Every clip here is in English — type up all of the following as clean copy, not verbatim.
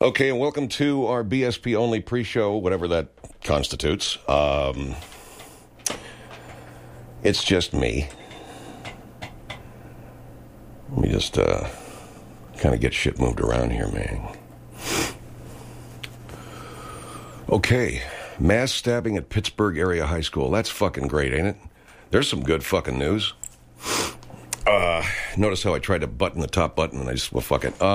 Okay, and welcome to our BSP only pre-show, whatever that constitutes. It's just me. Let me just kind of get shit moved around here, man. Okay, mass stabbing at Pittsburgh area high school. That's fucking great, ain't it? There's some good fucking news. Notice how I tried to button the top button and I just, well, fuck it.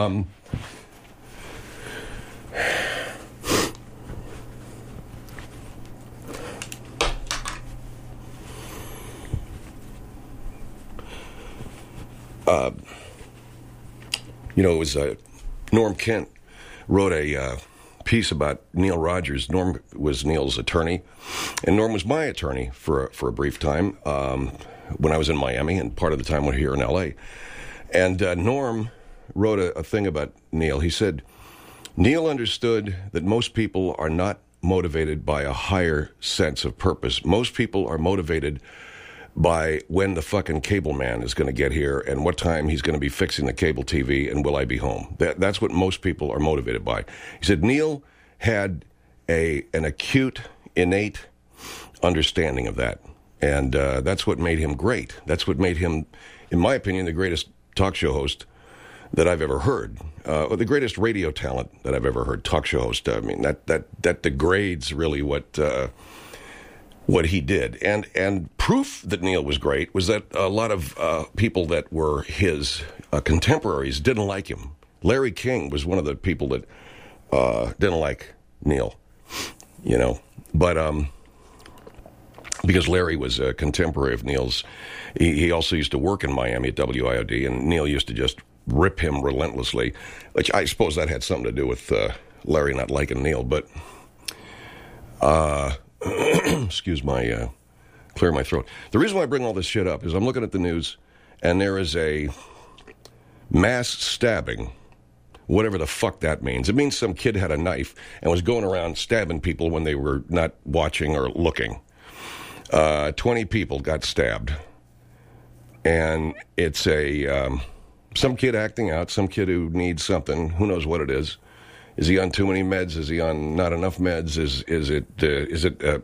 It was Norm Kent wrote a piece about Neil Rogers. Norm was Neil's attorney, and Norm was my attorney for a brief time when I was in Miami, and part of the time when here in L.A. And Norm wrote a thing about Neil. He said, Neil understood that most people are not motivated by a higher sense of purpose. Most people are motivated by when the fucking cable man is going to get here and what time he's going to be fixing the cable TV and will I be home. That's what most people are motivated by. He said Neil had an acute, innate understanding of that. And that's what made him great. That's what made him, in my opinion, the greatest talk show host that I've ever heard. Or the greatest radio talent that I've ever heard, talk show host. I mean, that degrades really what he did. And proof that Neil was great was that a lot of people that were his contemporaries didn't like him. Larry King was one of the people that didn't like Neil, But because Larry was a contemporary of Neil's, he also used to work in Miami at WIOD, and Neil used to just rip him relentlessly, which I suppose that had something to do with Larry not liking Neil, but... excuse my, clear my throat. The reason why I bring all this shit up is I'm looking at the news, and there is a mass stabbing, whatever the fuck that means. It means some kid had a knife and was going around stabbing people when they were not watching or looking. 20 people got stabbed. And it's some kid acting out, some kid who needs something, who knows what it is. Is he on too many meds? Is he on not enough meds? Is it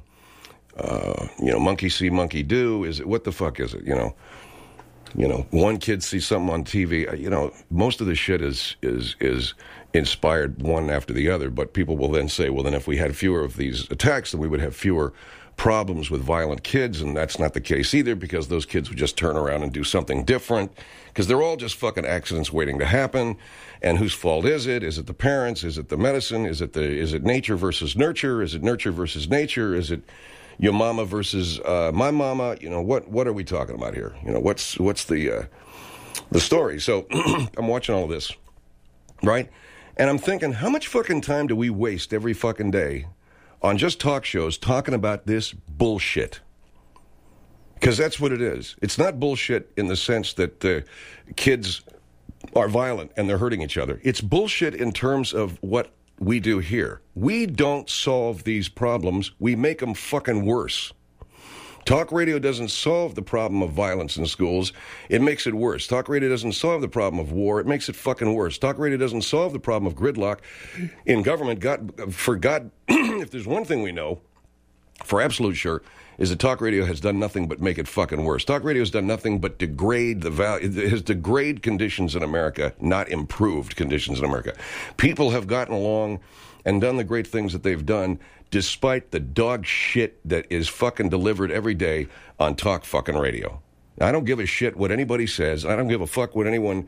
monkey see, monkey do? Is it, what the fuck is it? One kid sees something on TV. Most of the shit is inspired one after the other. But people will then say, well, then if we had fewer of these attacks, then we would have fewer problems with violent kids, and that's not the case either, because those kids would just turn around and do something different, because they're all just fucking accidents waiting to happen. And whose fault is it? Is it the parents? Is it the medicine? Is it nature versus nurture? Is it nurture versus nature? Is it your mama versus my mama? What are we talking about here? What's the story? So I'm watching all of this, right? And I'm thinking, how much fucking time do we waste every fucking day on just talk shows talking about this bullshit? Because that's what it is. It's not bullshit in the sense that kids are violent and they're hurting each other. It's bullshit in terms of what we do here. We don't solve these problems. We make them fucking worse. Talk radio doesn't solve the problem of violence in schools. It makes it worse. Talk radio doesn't solve the problem of war. It makes it fucking worse. Talk radio doesn't solve the problem of gridlock in government. If there's one thing we know for absolute sure, is that talk radio has done nothing but make it fucking worse. Talk radio has done nothing but degrade the value. It has degraded conditions in America, not improved conditions in America. People have gotten along and done the great things that they've done despite the dog shit that is fucking delivered every day on talk fucking radio. I don't give a shit what anybody says. I don't give a fuck what anyone,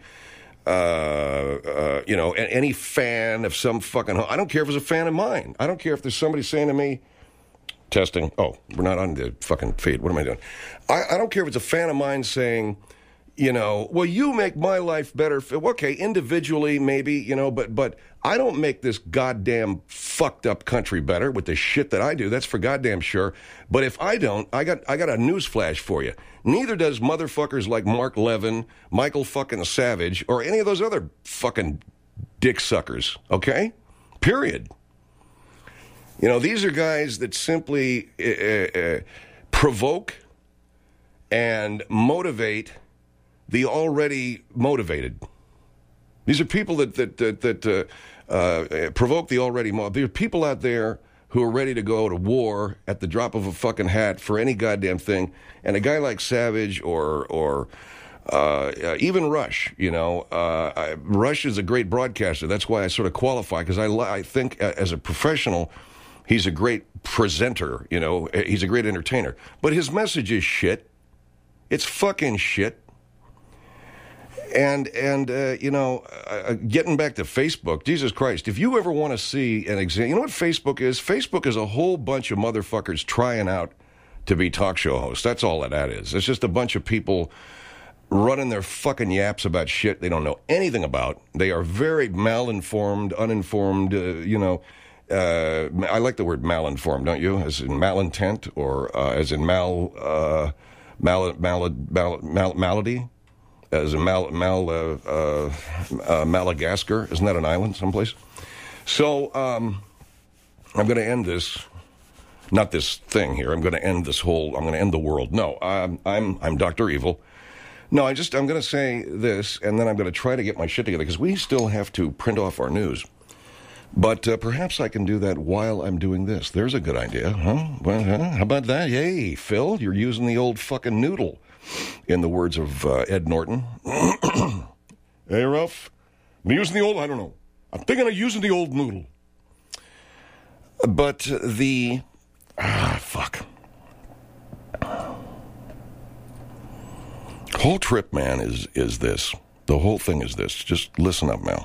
any fan of some fucking... I don't care if it's a fan of mine. I don't care if there's somebody saying to me, testing. Oh, we're not on the fucking feed. What am I doing? I don't care if it's a fan of mine saying, well, you make my life better. Okay, individually, maybe, but I don't make this goddamn fucked up country better with the shit that I do. That's for goddamn sure. But if I don't, I got a news flash for you. Neither does motherfuckers like Mark Levin, Michael fucking Savage, or any of those other fucking dick suckers. Okay? Period. These are guys that simply provoke and motivate the already motivated. These are people that provoke the already mob. There are people out there who are ready to go to war at the drop of a fucking hat for any goddamn thing. And a guy like Savage or even Rush, Rush is a great broadcaster. That's why I sort of qualify, because I think as a professional, he's a great presenter, he's a great entertainer. But his message is shit. It's fucking shit. And getting back to Facebook, Jesus Christ, if you ever want to see an example, you know what Facebook is? Facebook is a whole bunch of motherfuckers trying out to be talk show hosts. That's all that is. It's just a bunch of people running their fucking yaps about shit they don't know anything about. They are very malinformed, uninformed, I like the word malinformed, don't you? As in malintent, or as in malady? As in Madagascar. Isn't that an island someplace? So, I'm going to end this, not this thing here. I'm going to end the world. No, I'm Dr. Evil. No, I'm going to say this, and then I'm going to try to get my shit together, because we still have to print off our news. But perhaps I can do that while I'm doing this. There's a good idea, huh? Well, how about that? Hey, Phil, you're using the old fucking noodle, in the words of Ed Norton. Hey, Ralph, I'm using the old, I don't know. I'm thinking of using the old noodle. But fuck. Whole trip, man, is this. The whole thing is this. Just listen up, Mel.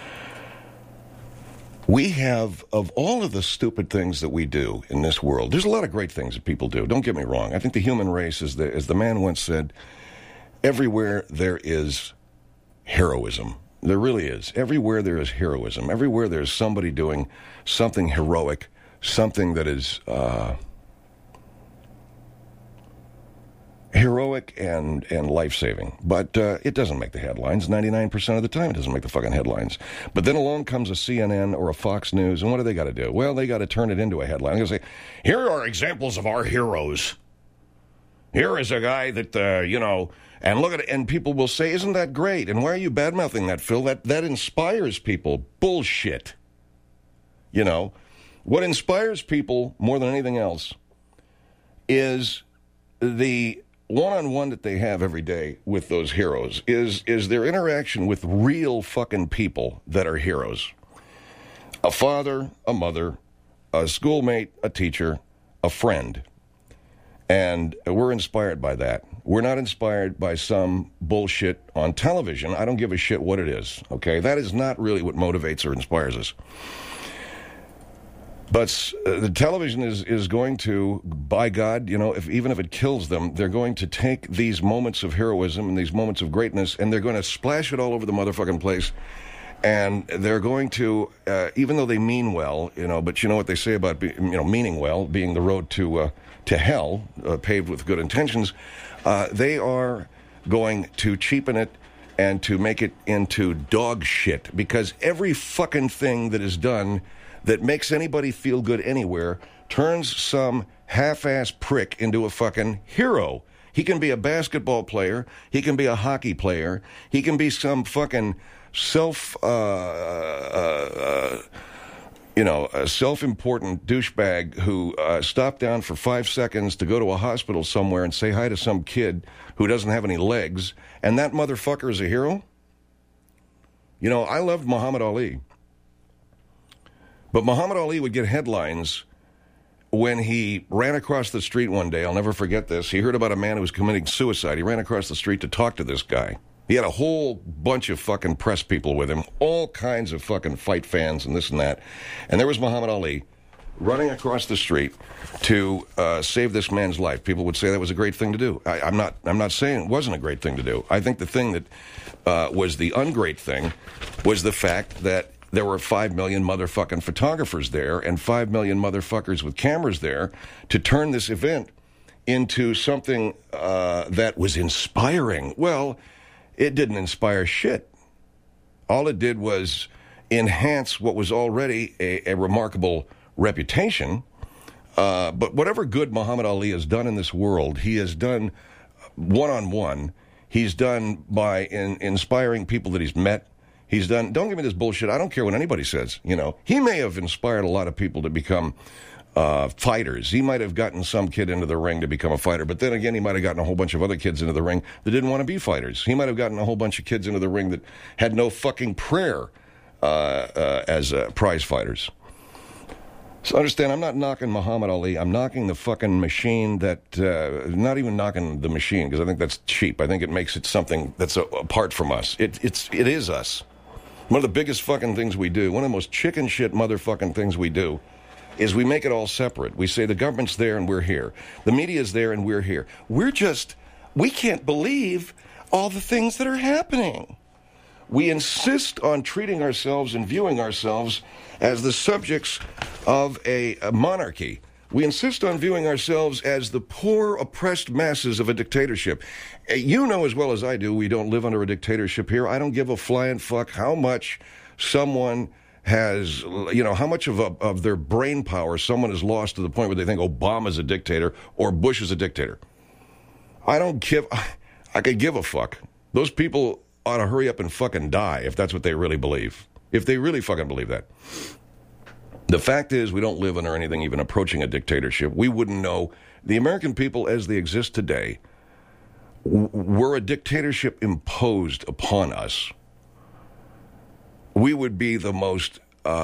We have, of all of the stupid things that we do in this world, there's a lot of great things that people do. Don't get me wrong. I think the human race, as the man once said, everywhere there is heroism. There really is. Everywhere there is heroism. Everywhere there's somebody doing something heroic, something that is heroic and life-saving. But it doesn't make the headlines. 99% of the time it doesn't make the fucking headlines. But then along comes a CNN or a Fox News, and what do they got to do? Well, they got to turn it into a headline. They're going to say, here are examples of our heroes. Here is a guy that, and look at it, and people will say, isn't that great? And why are you bad-mouthing that, Phil? That inspires people. Bullshit. What inspires people more than anything else is the one-on-one that they have every day with those heroes, is their interaction with real fucking people that are heroes. A father, a mother, a schoolmate, a teacher, a friend. And we're inspired by that. We're not inspired by some bullshit on television. I don't give a shit what it is, okay? That is not really what motivates or inspires us. But the television is going to, by God, even if it kills them, they're going to take these moments of heroism and these moments of greatness, and they're going to splash it all over the motherfucking place. And they're going to, even though they mean well, but you know what they say about meaning well, being the road to hell, paved with good intentions, they are going to cheapen it and to make it into dog shit, because every fucking thing that is done that makes anybody feel good anywhere turns some half-ass prick into a fucking hero. He can be a basketball player. He can be a hockey player. He can be some fucking a self-important douchebag who stopped down for 5 seconds to go to a hospital somewhere and say hi to some kid who doesn't have any legs, and that motherfucker is a hero? I loved Muhammad Ali. But Muhammad Ali would get headlines when he ran across the street one day. I'll never forget this. He heard about a man who was committing suicide. He ran across the street to talk to this guy. He had a whole bunch of fucking press people with him, all kinds of fucking fight fans and this and that. And there was Muhammad Ali running across the street to save this man's life. People would say that was a great thing to do. I'm not saying it wasn't a great thing to do. I think the thing that was the ungreat thing was the fact that there were 5 million motherfucking photographers there and 5 million motherfuckers with cameras there to turn this event into something that was inspiring. Well, it didn't inspire shit. All it did was enhance what was already a remarkable reputation. But whatever good Muhammad Ali has done in this world, he has done one-on-one. He's done by inspiring people that he's met. He's done, don't give me this bullshit. I don't care what anybody says, He may have inspired a lot of people to become fighters. He might have gotten some kid into the ring to become a fighter, but then again, he might have gotten a whole bunch of other kids into the ring that didn't want to be fighters. He might have gotten a whole bunch of kids into the ring that had no fucking prayer as prize fighters. So understand, I'm not knocking Muhammad Ali. I'm knocking the fucking machine that, not even knocking the machine, because I think that's cheap. I think it makes it something that's apart from us. It is us. One of the biggest fucking things we do, one of the most chicken shit motherfucking things we do, is we make it all separate. We say the government's there and we're here. The media's there and we're here. We can't believe all the things that are happening. We insist on treating ourselves and viewing ourselves as the subjects of a monarchy. We insist on viewing ourselves as the poor, oppressed masses of a dictatorship. You know as well as I do, we don't live under a dictatorship here. I don't give a flying fuck how much someone has, how much of their brain power someone has lost to the point where they think Obama's a dictator or Bush is a dictator. I could give a fuck. Those people ought to hurry up and fucking die if that's what they really believe. If they really fucking believe that. The fact is, we don't live under anything even approaching a dictatorship. We wouldn't know. The American people as they exist today were a dictatorship imposed upon us. We would be the most,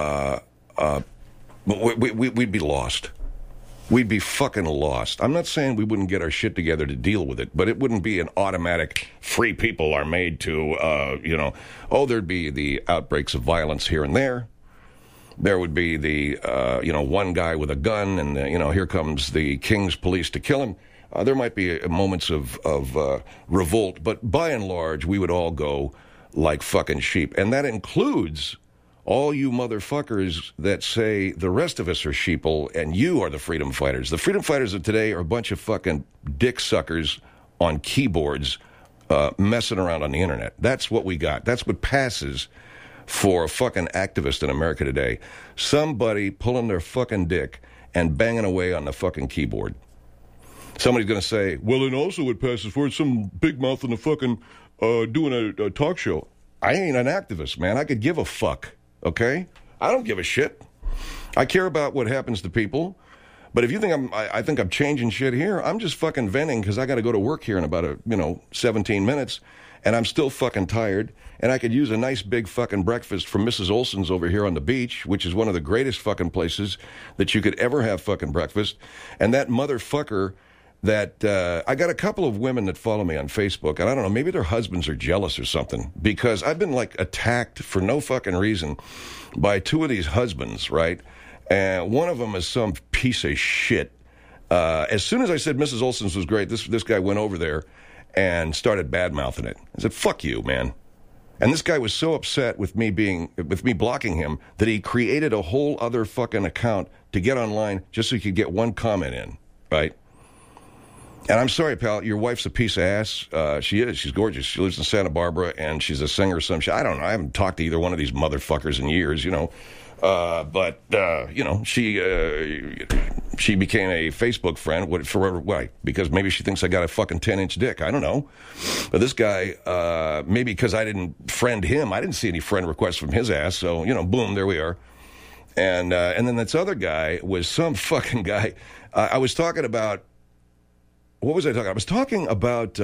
we'd be lost. We'd be fucking lost. I'm not saying we wouldn't get our shit together to deal with it, but it wouldn't be an automatic free people are made to, there'd be the outbreaks of violence here and there. There would be the, one guy with a gun and, here comes the king's police to kill him. There might be moments of revolt, but by and large, we would all go like fucking sheep. And that includes all you motherfuckers that say the rest of us are sheeple and you are the freedom fighters. The freedom fighters of today are a bunch of fucking dick suckers on keyboards messing around on the internet. That's what we got. That's what passes for a fucking activist in America today. Somebody pulling their fucking dick and banging away on the fucking keyboard. Somebody's going to say, well, and also what passes for it, some big mouth in the fucking doing a talk show. I ain't an activist, man. I could give a fuck, okay? I don't give a shit. I care about what happens to people. But if you think I think I'm changing shit here, I'm just fucking venting because I got to go to work here in about 17 minutes, and I'm still fucking tired, and I could use a nice big fucking breakfast from Mrs. Olson's over here on the beach, which is one of the greatest fucking places that you could ever have fucking breakfast. And that motherfucker that I got a couple of women that follow me on Facebook, and I don't know, maybe their husbands are jealous or something, because I've been like attacked for no fucking reason by two of these husbands, right? And one of them is some piece of shit. As soon as I said Mrs. Olson's was great, this guy went over there and started bad-mouthing it. I said, fuck you, man. And this guy was so upset with me blocking him that he created a whole other fucking account to get online just so he could get one comment in, right? And I'm sorry, pal, your wife's a piece of ass. She is. She's gorgeous. She lives in Santa Barbara, and she's a singer or some shit. I don't know. I haven't talked to either one of these motherfuckers in years, she became a Facebook friend. Why? Because maybe she thinks I got a fucking 10-inch dick. I don't know. But this guy, maybe because I didn't friend him, I didn't see any friend requests from his ass. So, boom, there we are. And then this other guy was some fucking guy. I was talking about, what was I talking about? I was talking about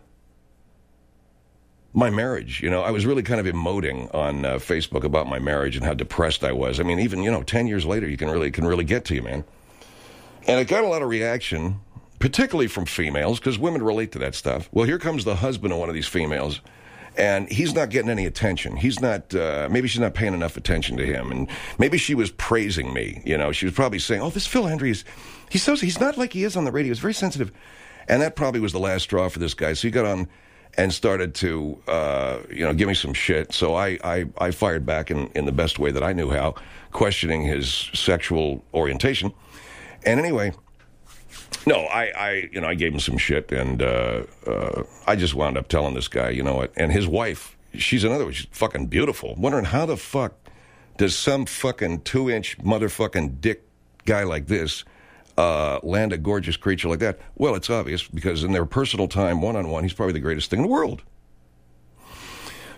my marriage. I was really kind of emoting on Facebook about my marriage and how depressed I was. I mean, even, 10 years later, you can really get to you, man. And it got a lot of reaction, particularly from females, because women relate to that stuff. Well, here comes the husband of one of these females, and he's not getting any attention. He's not, maybe she's not paying enough attention to him, and maybe she was praising me. She was probably saying, oh, this Phil Hendrie, he's not like he is on the radio. He's very sensitive. And that probably was the last straw for this guy. So he got on and started to, give me some shit. So I fired back in the best way that I knew how, questioning his sexual orientation. And anyway, no, I gave him some shit, and I just wound up telling this guy, and his wife, she's another one. She's fucking beautiful. Wondering how the fuck does some fucking 2-inch motherfucking dick guy like this land a gorgeous creature like that? Well, it's obvious, because in their personal time, one-on-one, he's probably the greatest thing in the world.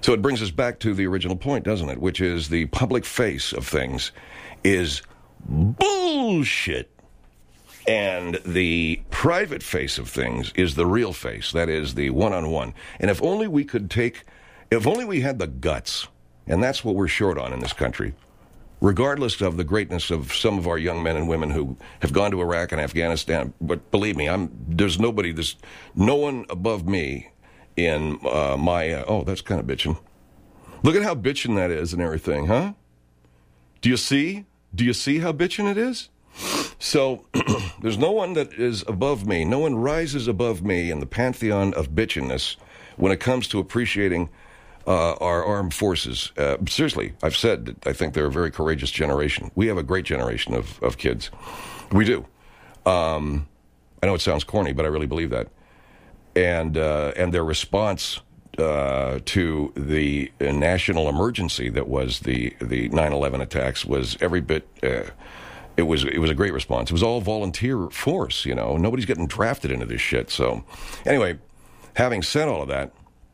So it brings us back to the original point, doesn't it? Which is the public face of things is bullshit. And the private face of things is the real face. That is the one-on-one. And if only we had the guts, and that's what we're short on in this country, regardless of the greatness of some of our young men and women who have gone to Iraq and Afghanistan. But believe me, there's no one above me in that's kind of bitching. Look at how bitching that is and everything, huh? Do you see? Do you see how bitching it is? So there's no one that is above me. No one rises above me in the pantheon of bitchiness when it comes to appreciating our armed forces. Seriously, I've said that I think they're a very courageous generation. We have a great generation of kids. We do. I know it sounds corny, but I really believe that. And their response to the national emergency that was the 9/11 attacks was every bit. It was a great response. It was all volunteer force. Nobody's getting drafted into this shit. So, anyway, having said all of that,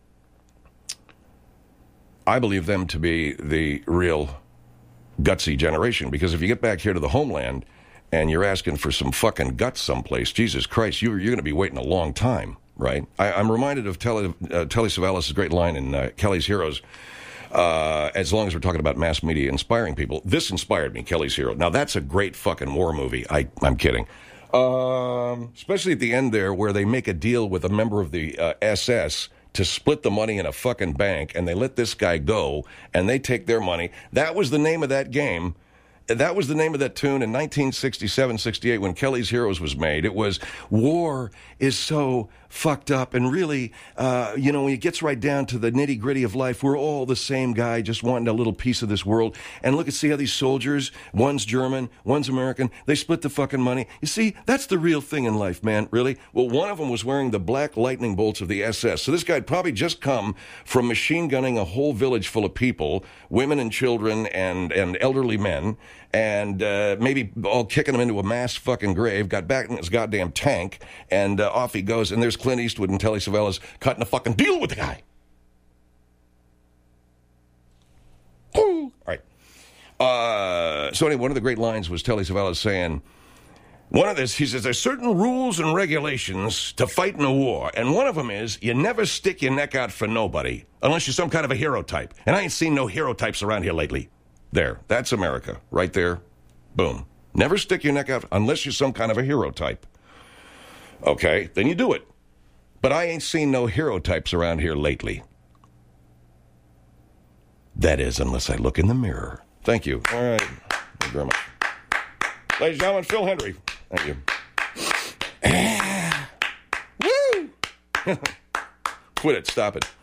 I believe them to be the real gutsy generation, because if you get back here to the homeland and you're asking for some fucking guts someplace, Jesus Christ, you're going to be waiting a long time, right? I'm reminded of Telly Savalas' great line in Kelly's Heroes, as long as we're talking about mass media inspiring people. This inspired me, Kelly's Hero. Now, that's a great fucking war movie. I'm kidding. Especially at the end there where they make a deal with a member of the SS to split the money in a fucking bank, and they let this guy go, and they take their money. That was the name of that game. That was the name of that tune in 1967-68 when Kelly's Heroes was made. It was, war is so fucked up, and really, when it gets right down to the nitty-gritty of life, we're all the same guy just wanting a little piece of this world. And see how these soldiers, one's German, one's American, they split the fucking money. You see, that's the real thing in life, man, really. Well, one of them was wearing the black lightning bolts of the SS. So this guy had probably just come from machine gunning a whole village full of people, women and children and elderly men, and maybe all kicking him into a mass fucking grave, got back in his goddamn tank, and off he goes, and there's Clint Eastwood and Telly Savalas cutting a fucking deal with the guy. All right. So anyway, one of the great lines was Telly Savalas saying, he says, there's certain rules and regulations to fight in a war, and one of them is you never stick your neck out for nobody, unless you're some kind of a hero type. And I ain't seen no hero types around here lately. There, that's America, right there. Boom. Never stick your neck out unless you're some kind of a hero type. Okay, then you do it. But I ain't seen no hero types around here lately. That is, unless I look in the mirror. Thank you. All right. Thank you very much. Ladies and gentlemen, Phil Hendry. Thank you. Woo! Quit it. Stop it.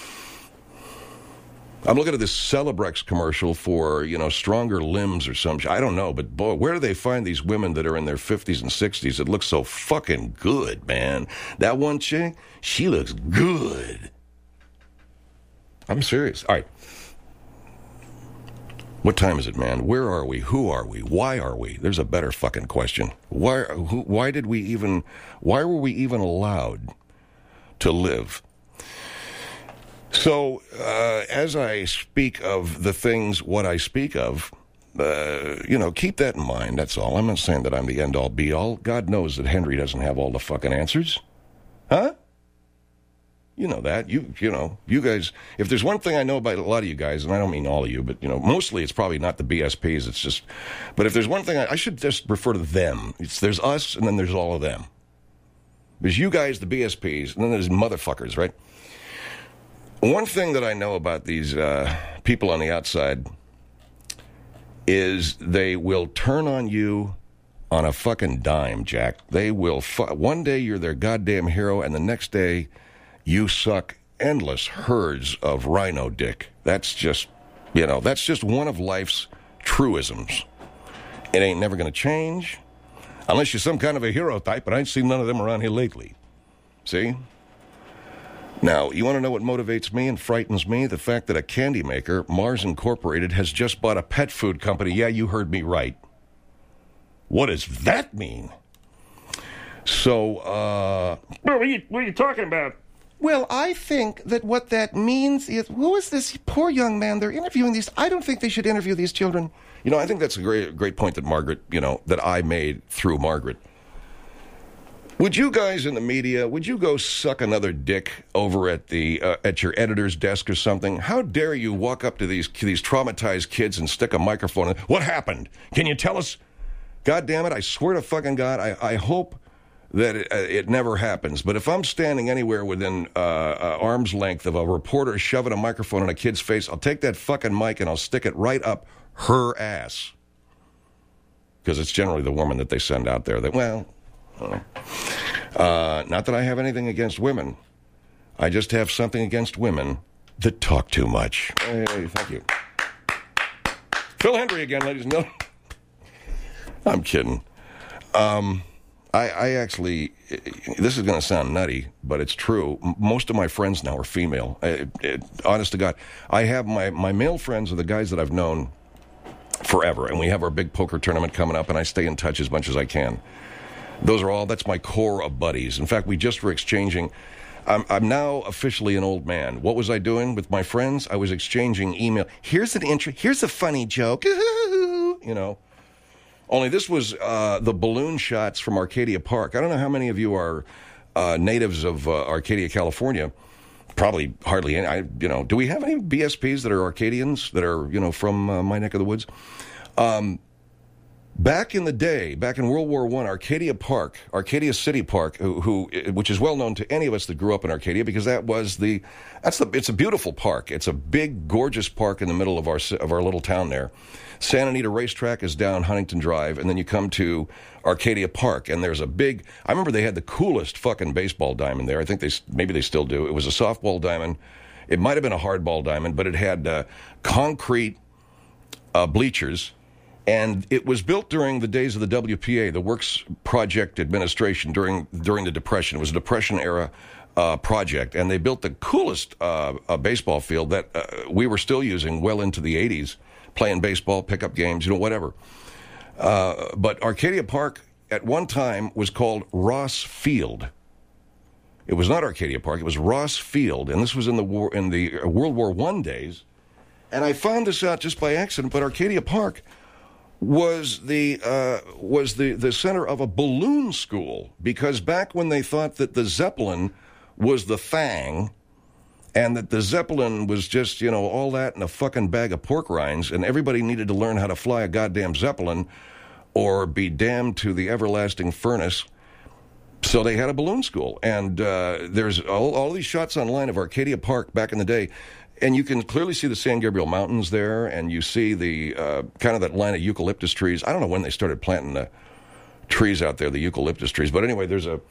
I'm looking at this Celebrex commercial for, stronger limbs or some shit. I don't know, but boy, where do they find these women that are in their 50s and 60s that look so fucking good, man? That one chick, she looks good. I'm serious. All right. What time is it, man? Where are we? Who are we? Why are we? There's a better fucking question. Why were we even allowed to live? So, as I speak of the things, what I speak of, keep that in mind, that's all. I'm not saying that I'm the end-all, be-all. God knows that Henry doesn't have all the fucking answers. Huh? You know that. You guys, if there's one thing I know about a lot of you guys, and I don't mean all of you, but, mostly it's probably not the BSPs, it's just, but if there's one thing, I should just refer to them. There's us, and then there's all of them. There's you guys, the BSPs, and then there's motherfuckers, right? One thing that I know about these people on the outside is they will turn on you on a fucking dime, Jack. They will, one day you're their goddamn hero, and the next day you suck endless herds of rhino dick. That's just one of life's truisms. It ain't never going to change, unless you're some kind of a hero type, but I ain't seen none of them around here lately. See? Now, you want to know what motivates me and frightens me? The fact that a candy maker, Mars Incorporated, has just bought a pet food company. Yeah, you heard me right. What does that mean? So, what are you talking about? Well, I think that what that means is, who is this poor young man? They're interviewing these. I don't think they should interview these children. You know, I think that's a great point that Margaret, that I made through Margaret. Would you guys in the media, would you go suck another dick over at at your editor's desk or something? How dare you walk up to these traumatized kids and stick a microphone in? What happened? Can you tell us? God damn it, I swear to fucking God, I hope that it never happens. But if I'm standing anywhere within arm's length of a reporter shoving a microphone in a kid's face, I'll take that fucking mic and I'll stick it right up her ass. Because it's generally the woman that they send out there that, well... not that I have anything against women. I just have something against women that talk too much. Hey, thank you. Phil Hendry again, ladies and gentlemen. I'm kidding. I actually, this is going to sound nutty, but it's true. Most of my friends now are female. Honest to God. I have my male friends are the guys that I've known forever, and we have our big poker tournament coming up, and I stay in touch as much as I can. That's my core of buddies. In fact, we just were exchanging. I'm now officially an old man. What was I doing with my friends? I was exchanging email. Here's a funny joke. Only this was the balloon shots from Arcadia Park. I don't know how many of you are natives of Arcadia, California. Probably hardly any. Do we have any BSPs that are Arcadians that are, from my neck of the woods? Back in the day, back in World War I, Arcadia City Park, which is well known to any of us that grew up in Arcadia, because it's a beautiful park. It's a big, gorgeous park in the middle of our little town there. Santa Anita Racetrack is down Huntington Drive, and then you come to Arcadia Park, and there's I remember they had the coolest fucking baseball diamond there. I think maybe they still do. It was a softball diamond. It might have been a hardball diamond, but it had concrete bleachers. And it was built during the days of the WPA, the Works Project Administration, during the Depression. It was a Depression-era project, and they built the coolest baseball field that we were still using well into the 80s, playing baseball, pickup games, whatever. But Arcadia Park, at one time, was called Ross Field. It was not Arcadia Park, it was Ross Field, and this was in the World War I days. And I found this out just by accident, but Arcadia Park was the center of a balloon school, because back when they thought that the Zeppelin was the thing, and that the Zeppelin was just, all that in a fucking bag of pork rinds, and everybody needed to learn how to fly a goddamn Zeppelin or be damned to the everlasting furnace. So they had a balloon school, and there's all these shots online of Arcadia Park back in the day. And you can clearly see the San Gabriel Mountains there, and you see the kind of that line of eucalyptus trees. I don't know when they started planting the trees out there, the eucalyptus trees. But anyway,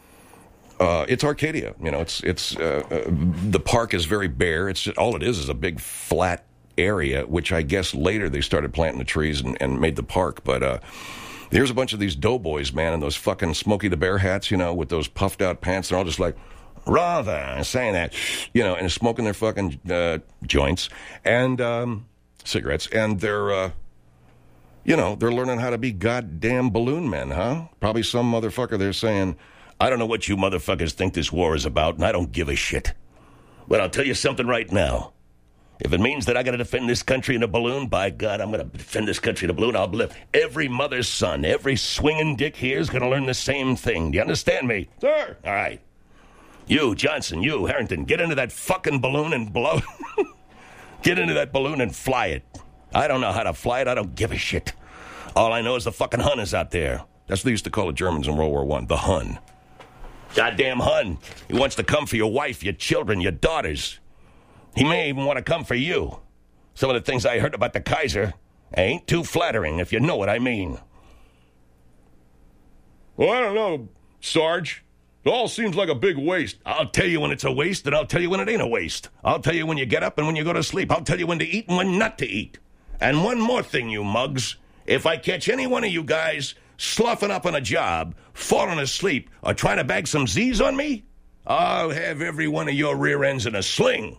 it's Arcadia. The park is very bare. All it is a big flat area, which I guess later they started planting the trees and made the park. But there's a bunch of these doughboys, man, in those fucking Smokey the Bear hats, with those puffed out pants. They're all just like, rather saying that, and smoking their fucking joints and cigarettes, and they're learning how to be goddamn balloon men, huh? Probably some motherfucker there saying, I don't know what you motherfuckers think this war is about, and I don't give a shit. But I'll tell you something right now. If it means that I got to defend this country in a balloon, by God, I'm going to defend this country in a balloon. I'll live. Every mother's son, every swinging dick here is going to learn the same thing. Do you understand me? Sir. All right. You, Johnson, you, Harrington, get into that fucking balloon and blow. Get into that balloon and fly it. I don't know how to fly it. I don't give a shit. All I know is the fucking Hun is out there. That's what they used to call the Germans in World War I, the Hun. Goddamn Hun. He wants to come for your wife, your children, your daughters. He may even want to come for you. Some of the things I heard about the Kaiser ain't too flattering, if you know what I mean. Well, I don't know, Sarge. It all seems like a big waste. I'll tell you when it's a waste, and I'll tell you when it ain't a waste. I'll tell you when you get up and when you go to sleep. I'll tell you when to eat and when not to eat. And one more thing, you mugs. If I catch any one of you guys sloughing up on a job, falling asleep, or trying to bag some Z's on me, I'll have every one of your rear ends in a sling.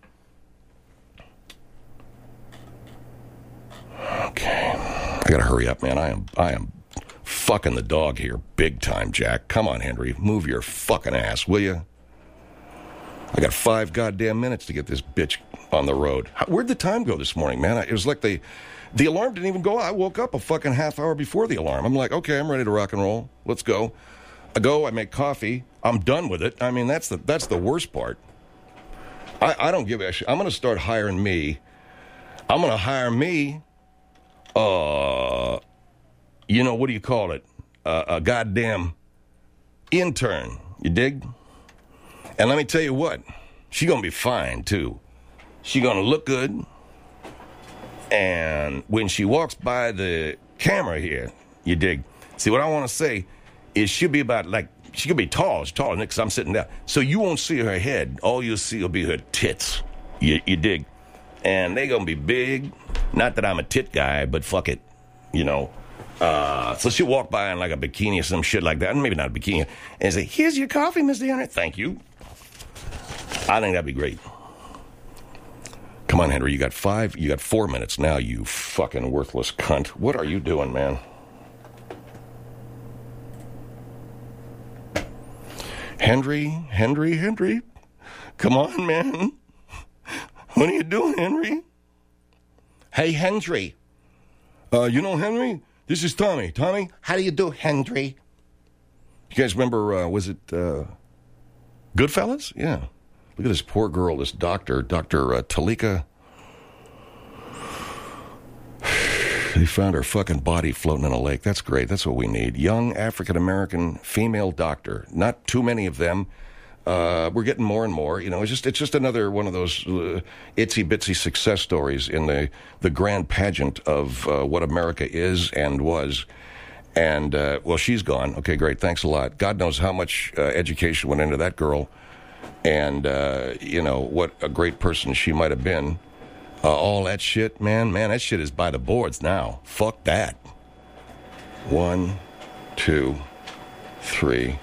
Okay. I gotta hurry up, man. I am fucking the dog here big time, Jack. Come on, Henry. Move your fucking ass, will you? I got 5 goddamn minutes to get this bitch on the road. Where'd the time go this morning, man? It was like the alarm didn't even go. I woke up a fucking half hour before the alarm. I'm like, okay, I'm ready to rock and roll. Let's go. I make coffee. I'm done with it. I mean, that's the worst part. I don't give a shit. I'm going to start hiring me. I'm going to hire me, what do you call it? A goddamn intern. You dig? And let me tell you what. She's going to be fine, too. She's going to look good. And when she walks by the camera here, you dig? See, what I want to say is she'll be about she could be tall. She's taller than because I'm sitting down. So you won't see her head. All you'll see will be her tits. You dig? And they're going to be big. Not that I'm a tit guy, but fuck it. So she'll walk by in like a bikini or some shit like that. Maybe not a bikini. And say, here's your coffee, Mr. Henry. Thank you. I think that'd be great. Come on, Henry. You got 4 minutes now, you fucking worthless cunt. What are you doing, man? Henry. Come on, man. What are you doing, Henry? Hey, Henry. Henry? This is Tommy. Tommy, how do you do, Henry? You guys remember, was it Goodfellas? Yeah. Look at this poor girl, this Dr. Talika. They found her fucking body floating in a lake. That's great. That's what we need. Young African-American female doctor. Not too many of them. We're getting more and more. It's just another one of those itsy-bitsy success stories in the grand pageant of what America is and was. And, she's gone. Okay, great. Thanks a lot. God knows how much education went into that girl. And, what a great person she might have been. All that shit, man, that shit is by the boards now. Fuck that. 1, 2, 3.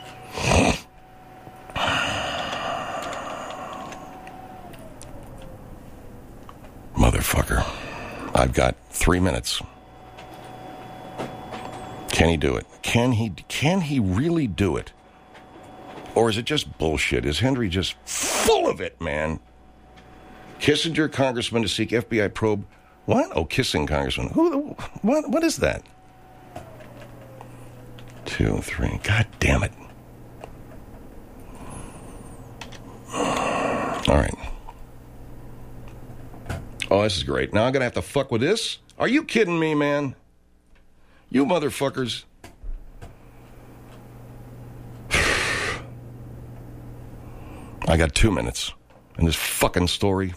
Motherfucker. I've got 3 minutes. Can he do it? Can he really do it? Or is it just bullshit? Is Henry just full of it, man? Kissinger, congressman to seek FBI probe. What? Oh, kissing congressman. What is that? 2, 3. God damn it. All right. Oh, this is great. Now I'm going to have to fuck with this? Are you kidding me, man? You motherfuckers. I got 2 minutes. And this fucking story.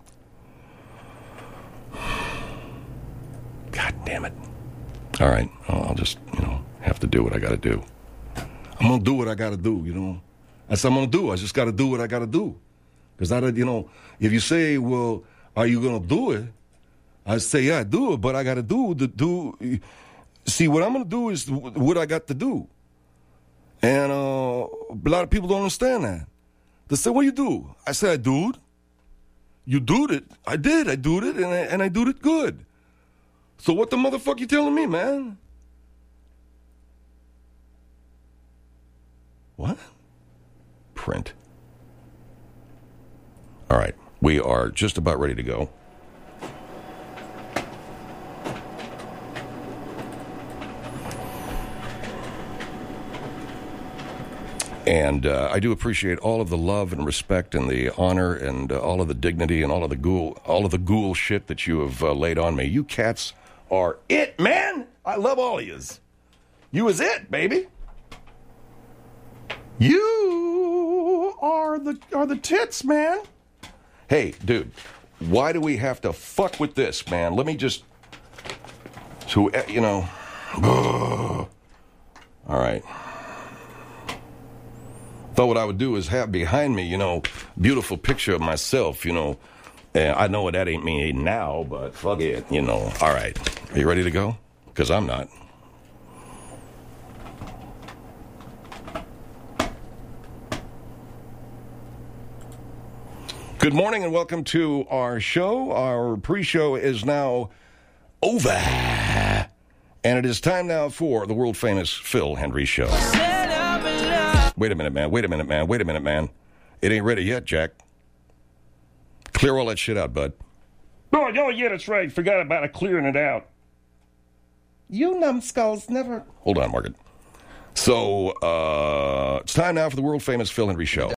God damn it. All right. I'll just, have to do what I got to do. I'm going to do what I got to do, That's what I'm going to do. I just got to do what I got to do. Because, if you say, well, are you going to do it? I say, yeah, I do it, but I got to do. See, what I'm going to do is what I got to do. And a lot of people don't understand that. They say, what do you do? I say, I do it. You do it. I did. I do it, and I do it good. So what the motherfucker you telling me, man? What? Print. All right. We are just about ready to go. And I do appreciate all of the love and respect and the honor and all of the dignity and all of the ghoul shit that you have laid on me. You cats are it, man. I love all of yous. You is it, baby. You are the tits, man. Hey, dude, why do we have to fuck with this, man? Let me just, all right. Thought what I would do is have behind me, beautiful picture of myself, and I know that ain't me now, but fuck it, All right. Are you ready to go? Because I'm not. Good morning and welcome to our show. Our pre-show is now over. And it is time now for the world-famous Phil Hendrie Show. Wait a minute, man. It ain't ready yet, Jack. Clear all that shit out, bud. Oh, yeah, that's right. Forgot about clearing it out. You numbskulls never... Hold on, Margaret. So, it's time now for the world-famous Phil Hendry Show.